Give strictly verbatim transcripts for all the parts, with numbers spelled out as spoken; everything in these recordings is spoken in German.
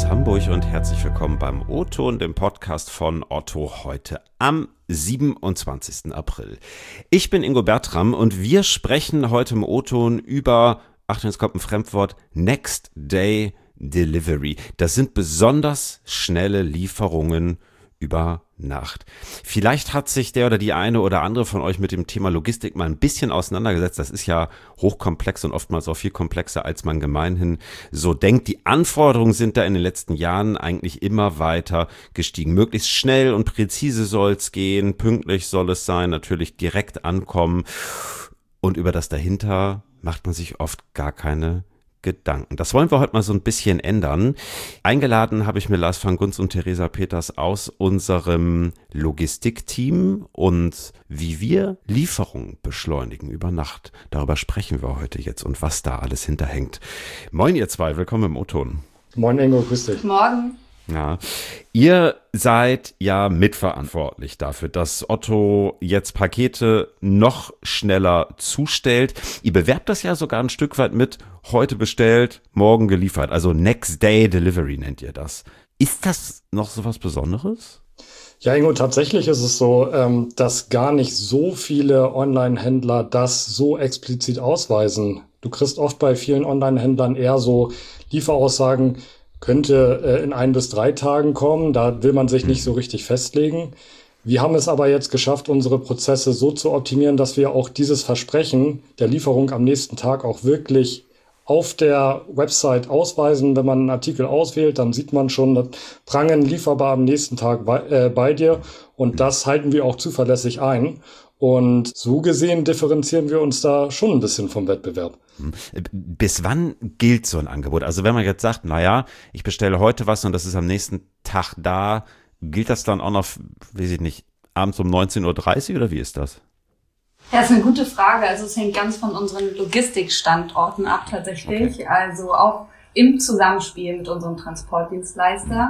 Hamburg und herzlich willkommen beim O-Ton, dem Podcast von Otto, heute am siebenundzwanzigsten April. Ich bin Ingo Bertram und wir sprechen heute im O-Ton über, Achtung, jetzt kommt ein Fremdwort, Next Day Delivery. Das sind besonders schnelle Lieferungen über Nacht. Vielleicht hat sich der oder die eine oder andere von euch mit dem Thema Logistik mal ein bisschen auseinandergesetzt. Das ist ja hochkomplex und oftmals auch viel komplexer, als man gemeinhin so denkt. Die Anforderungen sind da in den letzten Jahren eigentlich immer weiter gestiegen. Möglichst schnell und präzise soll es gehen, pünktlich soll es sein, natürlich direkt ankommen. Und über das dahinter macht man sich oft gar keine Gedanken. Das wollen wir heute mal so ein bisschen ändern. Eingeladen habe ich mir Lars van Gunst und Theresa Peters aus unserem Logistikteam und wie wir Lieferungen beschleunigen über Nacht. Darüber sprechen wir heute jetzt und was da alles hinterhängt. Moin ihr zwei, willkommen im O-Ton. Moin Ingo, grüß dich. Morgen. Ja, ihr seid ja mitverantwortlich dafür, dass Otto jetzt Pakete noch schneller zustellt. Ihr bewerbt das ja sogar ein Stück weit mit heute bestellt, morgen geliefert. Also Next Day Delivery nennt ihr das. Ist das noch so was Besonderes? Ja, Ingo, tatsächlich ist es so, ähm, dass gar nicht so viele Online-Händler das so explizit ausweisen. Du kriegst oft bei vielen Online-Händlern eher so Lieferaussagen, könnte äh, in ein bis drei Tagen kommen. Da will man sich nicht so richtig festlegen. Wir haben es aber jetzt geschafft, unsere Prozesse so zu optimieren, dass wir auch dieses Versprechen der Lieferung am nächsten Tag auch wirklich auf der Website ausweisen. Wenn man einen Artikel auswählt, dann sieht man schon, das Prangen lieferbar am nächsten Tag bei, äh, bei dir. Und das halten wir auch zuverlässig ein. Und so gesehen differenzieren wir uns da schon ein bisschen vom Wettbewerb. Bis wann gilt so ein Angebot? Also wenn man jetzt sagt, naja, ich bestelle heute was und das ist am nächsten Tag da, gilt das dann auch noch, weiß ich nicht, abends um neunzehn Uhr dreißig oder wie ist das? Ja, das ist eine gute Frage. Also es hängt ganz von unseren Logistikstandorten ab tatsächlich. Okay. Also auch im Zusammenspiel mit unserem Transportdienstleister.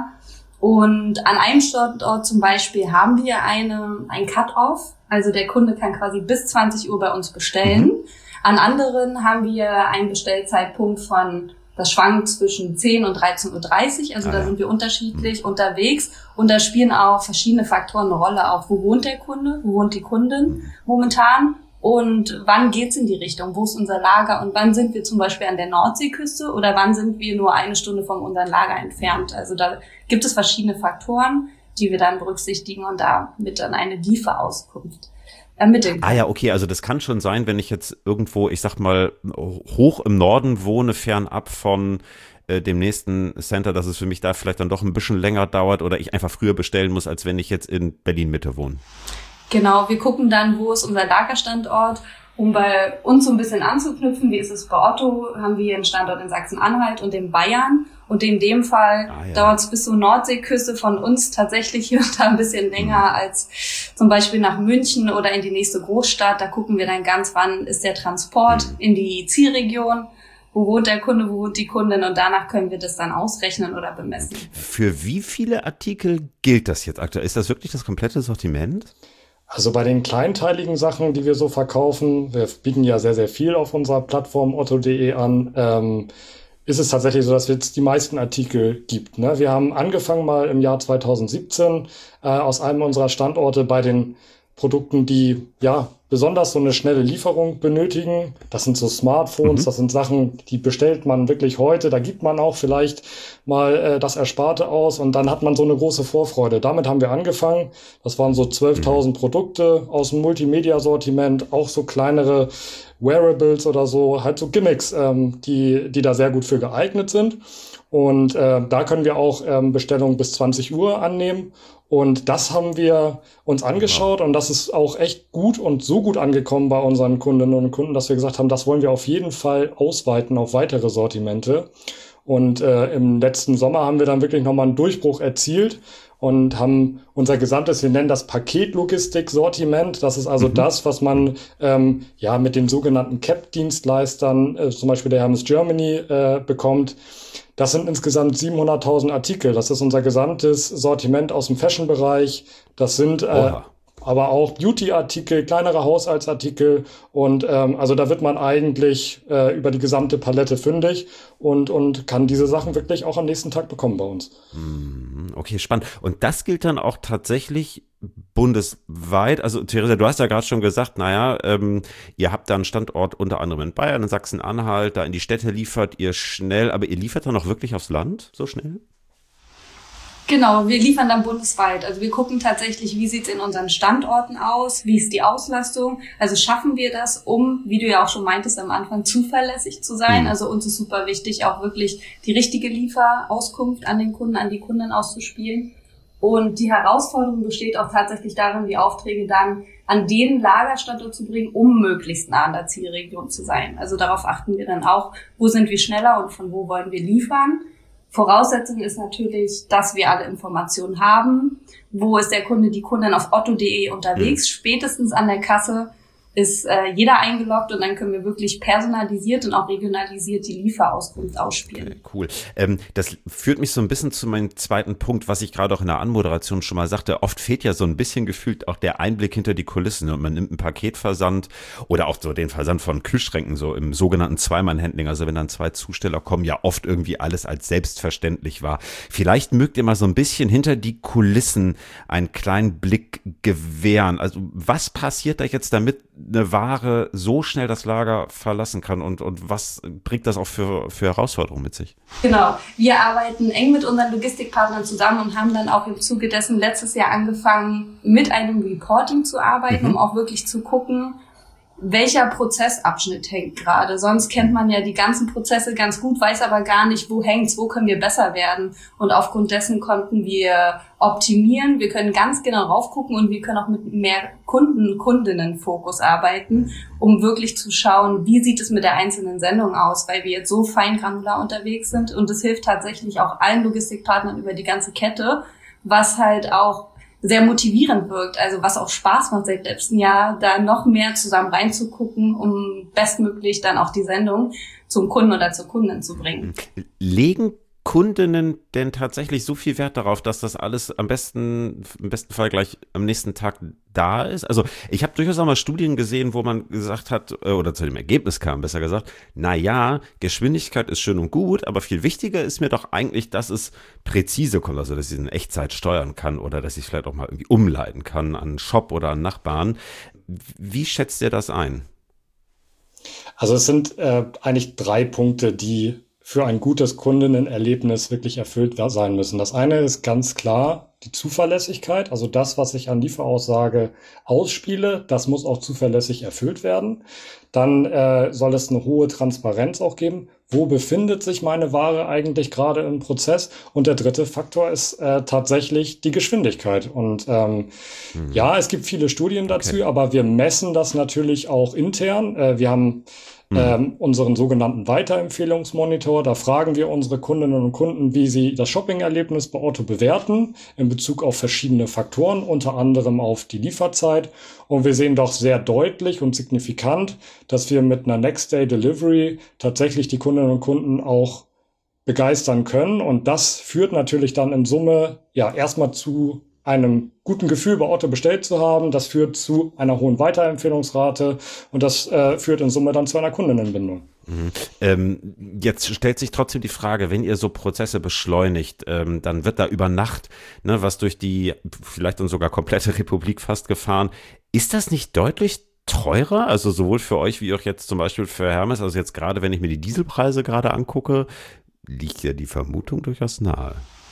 Und an einem Standort zum Beispiel haben wir eine, ein Cut-Off. Also der Kunde kann quasi bis zwanzig Uhr bei uns bestellen. Mhm. An anderen haben wir einen Bestellzeitpunkt von, das schwankt zwischen zehn und dreizehn Uhr dreißig. Also ah, da ja. sind wir unterschiedlich mhm. unterwegs. Und da spielen auch verschiedene Faktoren eine Rolle. Auch wo wohnt der Kunde, wo wohnt die Kundin momentan und wann geht's in die Richtung, wo ist unser Lager und wann sind wir zum Beispiel an der Nordseeküste oder wann sind wir nur eine Stunde von unserem Lager entfernt. Also da gibt es verschiedene Faktoren, die wir dann berücksichtigen und damit dann eine Lieferauskunft ermitteln. Ah ja, okay, also das kann schon sein, wenn ich jetzt irgendwo, ich sag mal, hoch im Norden wohne, fernab von äh, dem nächsten Center, dass es für mich da vielleicht dann doch ein bisschen länger dauert oder ich einfach früher bestellen muss, als wenn ich jetzt in Berlin-Mitte wohne. Genau, wir gucken dann, wo ist unser Lagerstandort, um bei uns so ein bisschen anzuknüpfen. Wie ist es bei Otto? Haben wir einen Standort in Sachsen-Anhalt und in Bayern. Und in dem Fall ah, ja. dauert es bis zur Nordseeküste von uns tatsächlich hier und da ein bisschen länger mhm. als zum Beispiel nach München oder in die nächste Großstadt. Da gucken wir dann ganz, wann ist der Transport mhm. in die Zielregion. Wo wohnt der Kunde, wo wohnt die Kundin? Und danach können wir das dann ausrechnen oder bemessen. Für wie viele Artikel gilt das jetzt aktuell? Ist das wirklich das komplette Sortiment? Also bei den kleinteiligen Sachen, die wir so verkaufen, wir bieten ja sehr, sehr viel auf unserer Plattform otto punkt de an, ähm, ist es tatsächlich so, dass es jetzt die meisten Artikel gibt. Ne? Wir haben angefangen mal im Jahr zweitausendsiebzehn äh, aus einem unserer Standorte bei den Produkten, die ja besonders so eine schnelle Lieferung benötigen. Das sind so Smartphones, mhm. das sind Sachen, die bestellt man wirklich heute. Da gibt man auch vielleicht mal äh, das Ersparte aus und dann hat man so eine große Vorfreude. Damit haben wir angefangen. Das waren so zwölftausend mhm. Produkte aus dem Multimedia-Sortiment, auch so kleinere Wearables oder so, halt so Gimmicks, ähm, die die da sehr gut für geeignet sind. Und äh, da können wir auch ähm, Bestellungen bis zwanzig Uhr annehmen. Und das haben wir uns angeschaut und das ist auch echt gut und so gut angekommen bei unseren Kundinnen und Kunden, dass wir gesagt haben, das wollen wir auf jeden Fall ausweiten auf weitere Sortimente. Und äh, im letzten Sommer haben wir dann wirklich nochmal einen Durchbruch erzielt und haben unser gesamtes, wir nennen das Paketlogistik-Sortiment. Das ist also mhm. das, was man ähm, ja mit den sogenannten C A P-Dienstleistern, äh, zum Beispiel der Hermes Germany, äh, bekommt. Das sind insgesamt siebenhunderttausend Artikel. Das ist unser gesamtes Sortiment aus dem Fashion-Bereich. Das sind äh, aber auch Beauty-Artikel, kleinere Haushaltsartikel und ähm, also da wird man eigentlich äh, über die gesamte Palette fündig und und kann diese Sachen wirklich auch am nächsten Tag bekommen bei uns. Okay, spannend. Und das gilt dann auch tatsächlich bundesweit? Also Theresa, du hast ja gerade schon gesagt, naja, ähm, ihr habt da einen Standort unter anderem in Bayern, in Sachsen-Anhalt, da in die Städte liefert ihr schnell, aber ihr liefert dann auch wirklich aufs Land so schnell? Genau, wir liefern dann bundesweit. Also wir gucken tatsächlich, wie sieht's in unseren Standorten aus, wie ist die Auslastung. Also schaffen wir das, um, wie du ja auch schon meintest am Anfang, zuverlässig zu sein. Mhm. Also uns ist super wichtig, auch wirklich die richtige Lieferauskunft an den Kunden, an die Kunden auszuspielen. Und die Herausforderung besteht auch tatsächlich darin, die Aufträge dann an den Lagerstandort zu bringen, um möglichst nah an der Zielregion zu sein. Also darauf achten wir dann auch, wo sind wir schneller und von wo wollen wir liefern. Voraussetzung ist natürlich, dass wir alle Informationen haben. Wo ist der Kunde, die Kundin auf otto punkt de unterwegs? Mhm. Spätestens an der Kasse ist äh, jeder eingeloggt und dann können wir wirklich personalisiert und auch regionalisiert die Lieferauskunft ausspielen. Okay, cool. Ähm, das führt mich so ein bisschen zu meinem zweiten Punkt, was ich gerade auch in der Anmoderation schon mal sagte. Oft fehlt ja so ein bisschen gefühlt auch der Einblick hinter die Kulissen und man nimmt einen Paketversand oder auch so den Versand von Kühlschränken so im sogenannten Zweimann-Handling. Also wenn dann zwei Zusteller kommen, ja oft irgendwie alles als selbstverständlich war. Vielleicht mögt ihr mal so ein bisschen hinter die Kulissen einen kleinen Blick gewähren. Also was passiert da jetzt, damit eine Ware so schnell das Lager verlassen kann und, und was bringt das auch für, für Herausforderungen mit sich? Genau, wir arbeiten eng mit unseren Logistikpartnern zusammen und haben dann auch im Zuge dessen letztes Jahr angefangen, mit einem Reporting zu arbeiten, mhm. um auch wirklich zu gucken, welcher Prozessabschnitt hängt gerade. Sonst kennt man ja die ganzen Prozesse ganz gut, weiß aber gar nicht, wo hängt's, wo können wir besser werden. Und aufgrund dessen konnten wir optimieren. Wir können ganz genau raufgucken und wir können auch mit mehr Kunden, Kundinnen-Fokus arbeiten, um wirklich zu schauen, wie sieht es mit der einzelnen Sendung aus, weil wir jetzt so feingranular unterwegs sind. Und das hilft tatsächlich auch allen Logistikpartnern über die ganze Kette, was halt auch sehr motivierend wirkt, also was auch Spaß macht seit letztem Jahr, da noch mehr zusammen reinzugucken, um bestmöglich dann auch die Sendung zum Kunden oder zur Kundin zu bringen. Legen Kundinnen denn tatsächlich so viel Wert darauf, dass das alles am besten, im besten Fall gleich am nächsten Tag da ist? Also ich habe durchaus auch mal Studien gesehen, wo man gesagt hat, oder zu dem Ergebnis kam, besser gesagt, na ja, Geschwindigkeit ist schön und gut, aber viel wichtiger ist mir doch eigentlich, dass es präzise kommt, also dass ich es in Echtzeit steuern kann oder dass ich es vielleicht auch mal irgendwie umleiten kann an einen Shop oder an Nachbarn. Wie schätzt ihr das ein? Also es sind äh, eigentlich drei Punkte, die für ein gutes Kundenerlebnis wirklich erfüllt sein müssen. Das eine ist ganz klar die Zuverlässigkeit, also das, was ich an Lieferaussage ausspiele, das muss auch zuverlässig erfüllt werden. Dann äh, soll es eine hohe Transparenz auch geben. Wo befindet sich meine Ware eigentlich gerade im Prozess? Und der dritte Faktor ist äh, tatsächlich die Geschwindigkeit. Und ähm, hm. ja, es gibt viele Studien dazu, okay. aber wir messen das natürlich auch intern. Äh, wir haben Mhm. Ähm, unseren sogenannten Weiterempfehlungsmonitor. Da fragen wir unsere Kundinnen und Kunden, wie sie das Shopping-Erlebnis bei Otto bewerten, in Bezug auf verschiedene Faktoren, unter anderem auf die Lieferzeit. Und wir sehen doch sehr deutlich und signifikant, dass wir mit einer Next-Day-Delivery tatsächlich die Kundinnen und Kunden auch begeistern können. Und das führt natürlich dann in Summe ja erstmal zu einem guten Gefühl bei Otto bestellt zu haben. Das führt zu einer hohen Weiterempfehlungsrate und das äh, führt in Summe dann zu einer Kundinnenbindung. Mhm. Ähm, jetzt stellt sich trotzdem die Frage, wenn ihr so Prozesse beschleunigt, ähm, dann wird da über Nacht, ne, was durch die vielleicht und sogar komplette Republik fast gefahren. Ist das nicht deutlich teurer? Also sowohl für euch wie auch jetzt zum Beispiel für Hermes, also jetzt gerade, wenn ich mir die Dieselpreise gerade angucke, liegt ja die Vermutung durchaus nahe.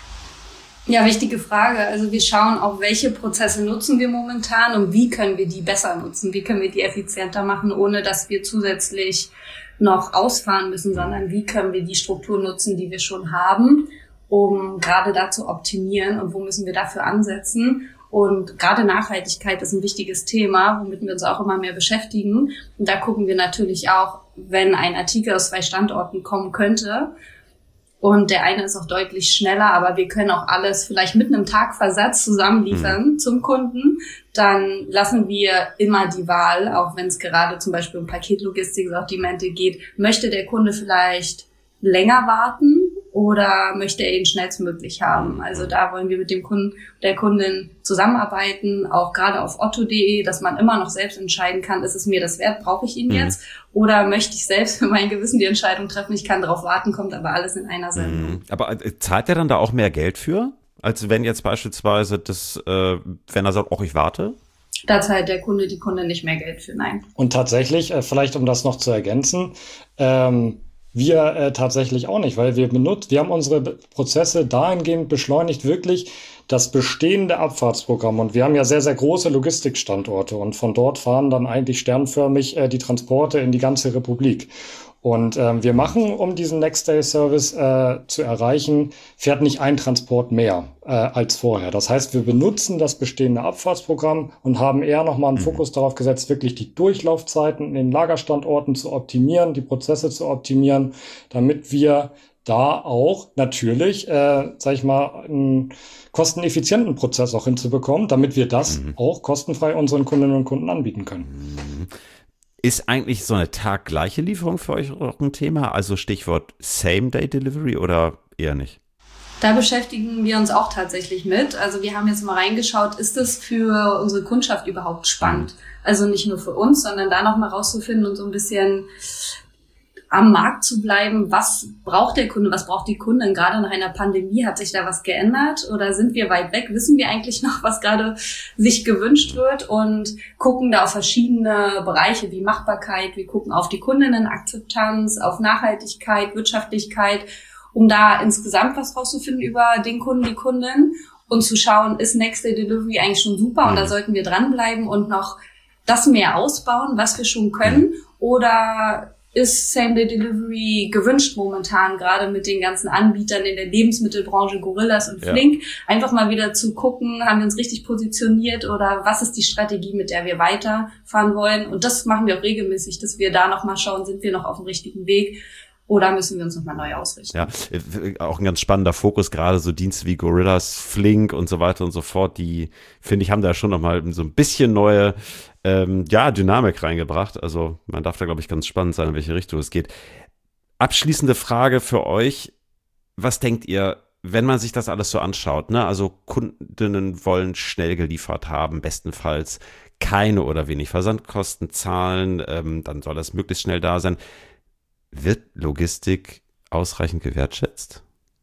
Ja, wichtige Frage. Also wir schauen auch, welche Prozesse nutzen wir momentan und wie können wir die besser nutzen, wie können wir die effizienter machen, ohne dass wir zusätzlich noch ausfahren müssen, sondern wie können wir die Struktur nutzen, die wir schon haben, um gerade da zu optimieren und wo müssen wir dafür ansetzen. Und gerade Nachhaltigkeit ist ein wichtiges Thema, womit wir uns auch immer mehr beschäftigen. Und da gucken wir natürlich auch, wenn ein Artikel aus zwei Standorten kommen könnte, und der eine ist auch deutlich schneller, aber wir können auch alles vielleicht mit einem Tagversatz zusammenliefern mhm. zum Kunden. Dann lassen wir immer die Wahl, auch wenn es gerade zum Beispiel um Paketlogistik, Sortimente geht, möchte der Kunde vielleicht länger warten oder möchte er ihn schnellstmöglich haben? Also da wollen wir mit dem Kunden, der Kundin zusammenarbeiten, auch gerade auf otto punkt de, dass man immer noch selbst entscheiden kann, ist es mir das wert, brauche ich ihn mhm. jetzt? Oder möchte ich selbst für mein Gewissen die Entscheidung treffen, ich kann darauf warten, kommt aber alles in einer Sendung. Mhm. Aber äh, zahlt er dann da auch mehr Geld für? Als wenn jetzt beispielsweise das, äh, wenn er sagt, auch ich warte? Da zahlt der Kunde, die Kunde nicht mehr Geld für, nein. Und tatsächlich, äh, vielleicht um das noch zu ergänzen, ähm, wir äh, tatsächlich auch nicht, weil wir benutzen, wir haben unsere Prozesse dahingehend beschleunigt, wirklich das bestehende Abfahrtsprogramm. Und wir haben ja sehr, sehr große Logistikstandorte und von dort fahren dann eigentlich sternförmig äh, die Transporte in die ganze Republik. Und ähm, wir machen, um diesen Next-Day-Service äh, zu erreichen, fährt nicht ein Transport mehr äh, als vorher. Das heißt, wir benutzen das bestehende Abfahrtsprogramm und haben eher nochmal einen mhm. Fokus darauf gesetzt, wirklich die Durchlaufzeiten in den Lagerstandorten zu optimieren, die Prozesse zu optimieren, damit wir da auch natürlich, äh, sag ich mal, einen kosteneffizienten Prozess auch hinzubekommen, damit wir das mhm. auch kostenfrei unseren Kundinnen und Kunden anbieten können. Mhm. Ist eigentlich so eine taggleiche Lieferung für euch auch ein Thema? Also Stichwort Same-Day-Delivery oder eher nicht? Da beschäftigen wir uns auch tatsächlich mit. Also wir haben jetzt mal reingeschaut, ist das für unsere Kundschaft überhaupt spannend? Also nicht nur für uns, sondern da nochmal rauszufinden und so ein bisschen am Markt zu bleiben. Was braucht der Kunde? Was braucht die Kundin? Gerade nach einer Pandemie, hat sich da was geändert? Oder sind wir weit weg? Wissen wir eigentlich noch, was gerade sich gewünscht wird? Und gucken da auf verschiedene Bereiche wie Machbarkeit. Wir gucken auf die Kundinnenakzeptanz, auf Nachhaltigkeit, Wirtschaftlichkeit, um da insgesamt was rauszufinden über den Kunden, die Kundin und zu schauen, ist Next Day Delivery eigentlich schon super und da sollten wir dranbleiben und noch das mehr ausbauen, was wir schon können, oder ist Same-Day-Delivery gewünscht momentan, gerade mit den ganzen Anbietern in der Lebensmittelbranche, Gorillas und Flink, ja. einfach mal wieder zu gucken, haben wir uns richtig positioniert oder was ist die Strategie, mit der wir weiterfahren wollen, und das machen wir auch regelmäßig, dass wir da nochmal schauen, sind wir noch auf dem richtigen Weg oder müssen wir uns nochmal neu ausrichten. Ja, auch ein ganz spannender Fokus, gerade so Dienste wie Gorillas, Flink und so weiter und so fort, die, finde ich, haben da schon nochmal so ein bisschen neue ähm, ja, Dynamik reingebracht. Also man darf da, glaube ich, ganz spannend sein, in welche Richtung es geht. Abschließende Frage für euch. Was denkt ihr, wenn man sich das alles so anschaut, ne? Also Kundinnen wollen schnell geliefert haben, bestenfalls keine oder wenig Versandkosten zahlen, ähm, dann soll das möglichst schnell da sein. Wird Logistik ausreichend gewertschätzt?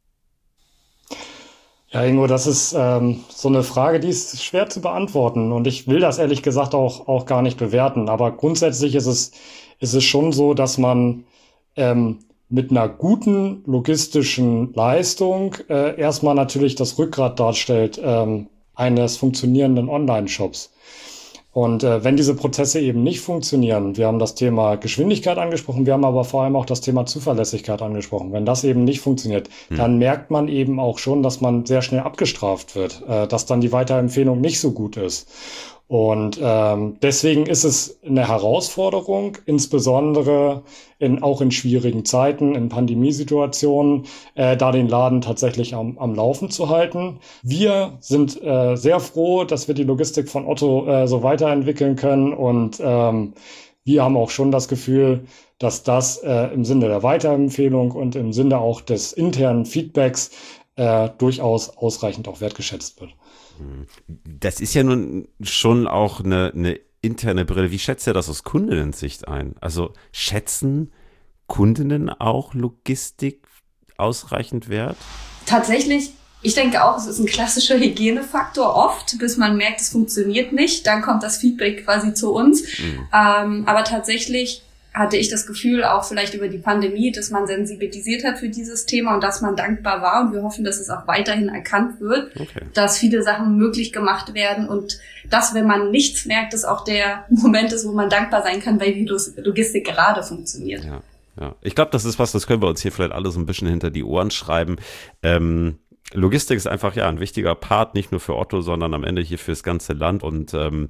Ja, Ingo, das ist ähm, so eine Frage, die ist schwer zu beantworten. Und ich will das ehrlich gesagt auch, auch gar nicht bewerten. Aber grundsätzlich ist es, ist es schon so, dass man ähm, mit einer guten logistischen Leistung äh, erstmal natürlich das Rückgrat darstellt ähm, eines funktionierenden Online-Shops. Und äh, wenn diese Prozesse eben nicht funktionieren, wir haben das Thema Geschwindigkeit angesprochen, wir haben aber vor allem auch das Thema Zuverlässigkeit angesprochen. Wenn das eben nicht funktioniert, hm. dann merkt man eben auch schon, dass man sehr schnell abgestraft wird, äh, dass dann die Weiterempfehlung nicht so gut ist. Und ähm, deswegen ist es eine Herausforderung, insbesondere in, auch in schwierigen Zeiten, in Pandemiesituationen, äh, da den Laden tatsächlich am, am Laufen zu halten. Wir sind äh, sehr froh, dass wir die Logistik von Otto äh, so weiterentwickeln können, und ähm, wir haben auch schon das Gefühl, dass das äh, im Sinne der Weiterempfehlung und im Sinne auch des internen Feedbacks äh, durchaus ausreichend auch wertgeschätzt wird. Das ist ja nun schon auch eine, eine interne Brille. Wie schätzt ihr das aus Kundinnensicht ein? Also schätzen Kundinnen auch Logistik ausreichend wert? Tatsächlich, ich denke auch, es ist ein klassischer Hygienefaktor oft, bis man merkt, es funktioniert nicht. Dann kommt das Feedback quasi zu uns. Mhm. Ähm, aber tatsächlich hatte ich das Gefühl, auch vielleicht über die Pandemie, dass man sensibilisiert hat für dieses Thema und dass man dankbar war. Und wir hoffen, dass es auch weiterhin erkannt wird, okay. dass viele Sachen möglich gemacht werden und dass, wenn man nichts merkt, es auch der Moment ist, wo man dankbar sein kann, weil die Logistik gerade funktioniert. Ja, ja. Ich glaube, das ist was, das können wir uns hier vielleicht alle so ein bisschen hinter die Ohren schreiben. Ähm, Logistik ist einfach ja ein wichtiger Part, nicht nur für Otto, sondern am Ende hier fürs ganze Land. Und ähm,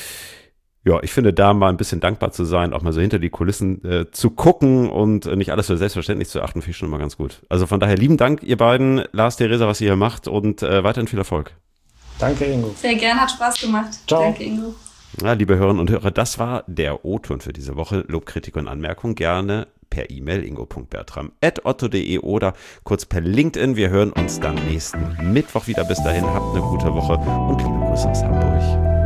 ja, ich finde, da mal ein bisschen dankbar zu sein, auch mal so hinter die Kulissen äh, zu gucken und äh, nicht alles für selbstverständlich zu achten, finde ich schon immer ganz gut. Also von daher lieben Dank, ihr beiden, Lars, Theresa, was ihr hier macht, und äh, weiterhin viel Erfolg. Danke, Ingo. Sehr gern, hat Spaß gemacht. Ciao. Danke, Ingo. Ja, liebe Hörerinnen und Hörer, das war der O-Ton für diese Woche. Lob, Kritik und Anmerkung gerne per E-Mail ingo punkt bertram at otto punkt de oder kurz per LinkedIn. Wir hören uns dann nächsten Mittwoch wieder. Bis dahin, habt eine gute Woche und liebe Grüße aus Hamburg.